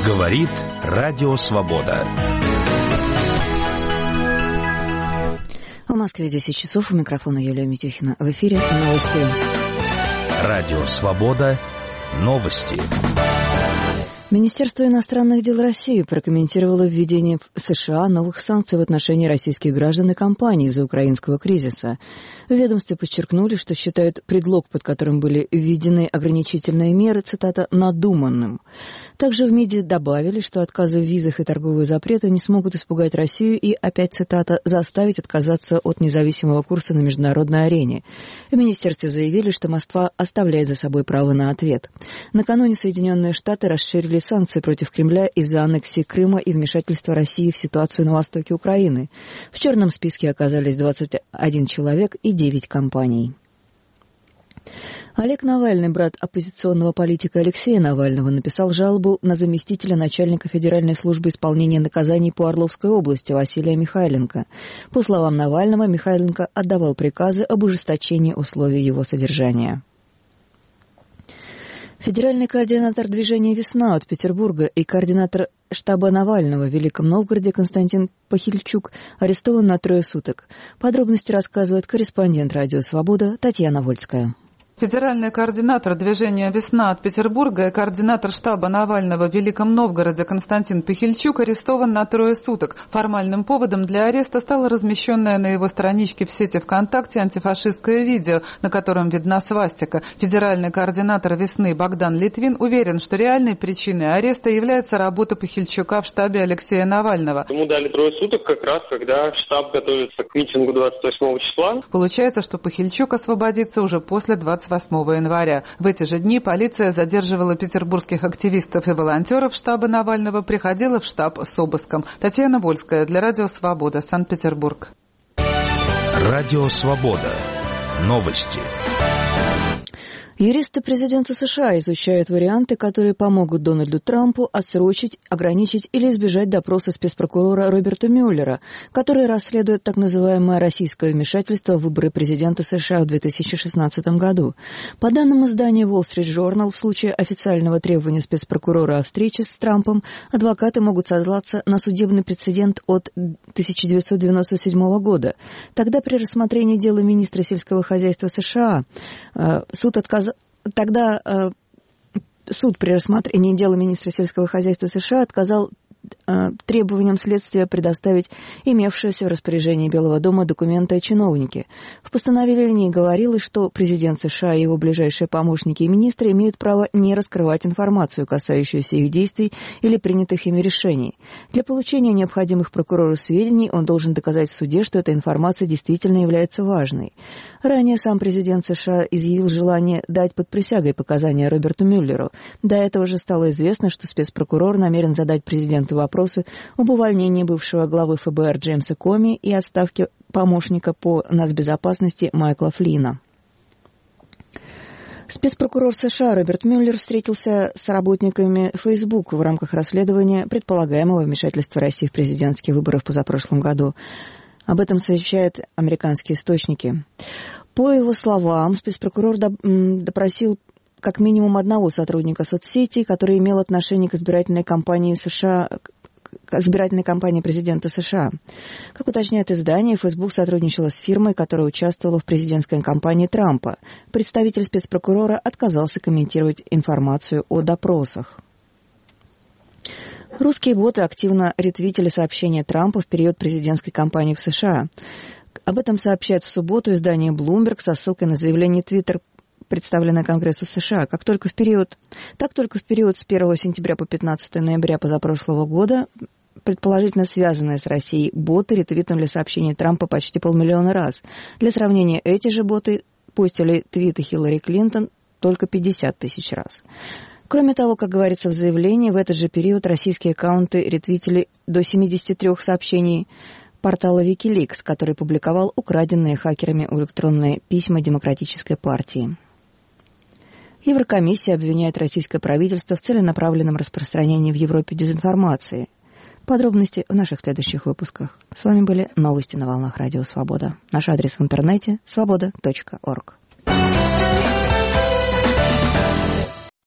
Говорит Радио Свобода. В Москве 10 часов. У микрофона Юлия Митюхина. В эфире новости. Радио Свобода. Новости. Министерство иностранных дел России прокомментировало введение в США новых санкций в отношении российских граждан и компаний из-за украинского кризиса. В ведомстве подчеркнули, что считают предлог, под которым были введены ограничительные меры, цитата, «надуманным». Также в МИДе добавили, что отказы в визах и торговые запреты не смогут испугать Россию и, опять цитата, «заставить отказаться от независимого курса на международной арене». В министерстве заявили, что Москва оставляет за собой право на ответ. Накануне Соединенные Штаты расширили санкции против Кремля из-за аннексии Крыма и вмешательства России в ситуацию на востоке Украины. В черном списке оказались 21 человек и 9 компаний. Олег Навальный, брат оппозиционного политика Алексея Навального, написал жалобу на заместителя начальника Федеральной службы исполнения наказаний по Орловской области Василия Михайленко. По словам Навального, Михайленко отдавал приказы об ужесточении условий его содержания. Федеральный координатор движения «Весна» от Петербурга и координатор штаба Навального в Великом Новгороде Константин Пахильчук арестован на 3 суток. Подробности рассказывает корреспондент «Радио Свобода» Татьяна Вольская. Федеральный координатор движения «Весна» от Петербурга и координатор штаба Навального в Великом Новгороде Константин Пахильчук арестован на 3 суток. Формальным поводом для ареста стало размещенное на его страничке в сети ВКонтакте антифашистское видео, на котором видна свастика. Федеральный координатор «Весны» Богдан Литвин уверен, что реальной причиной ареста является работа Пахильчука в штабе Алексея Навального. Ему дали 3 суток как раз, когда штаб готовится к митингу 28 числа. Получается, что Пахильчук освободится уже после 28 января. В эти же дни полиция задерживала петербургских активистов и волонтеров штаба Навального, приходила в штаб с обыском. Татьяна Вольская для Радио Свобода, Санкт-Петербург. Радио Свобода. Новости. Юристы президента США изучают варианты, которые помогут Дональду Трампу отсрочить, ограничить или избежать допроса спецпрокурора Роберта Мюллера, который расследует так называемое российское вмешательство в выборы президента США в 2016 году. По данным издания Wall Street Journal, в случае официального требования спецпрокурора о встрече с Трампом, адвокаты могут сослаться на судебный прецедент от 1997 года. Тогда при рассмотрении дела министра сельского хозяйства США суд при рассмотрении дела министра сельского хозяйства США отказал требованиям следствия предоставить имевшиеся в распоряжении Белого дома документы о чиновнике. В постановлении говорилось, что президент США и его ближайшие помощники и министры имеют право не раскрывать информацию, касающуюся их действий или принятых ими решений. Для получения необходимых прокурору сведений он должен доказать в суде, что эта информация действительно является важной. Ранее сам президент США изъявил желание дать под присягой показания Роберту Мюллеру. До этого же стало известно, что спецпрокурор намерен задать президенту вопросы об увольнении бывшего главы ФБР Джеймса Коми и отставке помощника по нацбезопасности Майкла Флина. Спецпрокурор США Роберт Мюллер встретился с работниками Facebook в рамках расследования предполагаемого вмешательства России в президентские выборы в позапрошлом году. Об этом сообщают американские источники. По его словам, спецпрокурор допросил как минимум одного сотрудника соцсети, который имел отношение к избирательной кампании США, к избирательной кампании президента США. Как уточняет издание, Facebook сотрудничала с фирмой, которая участвовала в президентской кампании Трампа. Представитель спецпрокурора отказался комментировать информацию о допросах. Русские боты активно ретвитили сообщения Трампа в период президентской кампании в США. Об этом сообщает в субботу издание Bloomberg со ссылкой на заявление Twitter, представленное Конгрессу США. Так только в период с 1 сентября по 15 ноября позапрошлого года, предположительно связанные с Россией боты ретвитнули сообщения Трампа почти 500 000 раз. Для сравнения, эти же боты постили твиты Хиллари Клинтон только 50 000 раз. Кроме того, как говорится в заявлении, в этот же период российские аккаунты ретвитили до 73 сообщений портала Wikileaks, который публиковал украденные хакерами электронные письма Демократической партии. Еврокомиссия обвиняет российское правительство в целенаправленном распространении в Европе дезинформации. Подробности в наших следующих выпусках. С вами были новости на волнах Радио Свобода. Наш адрес в интернете – svoboda.org.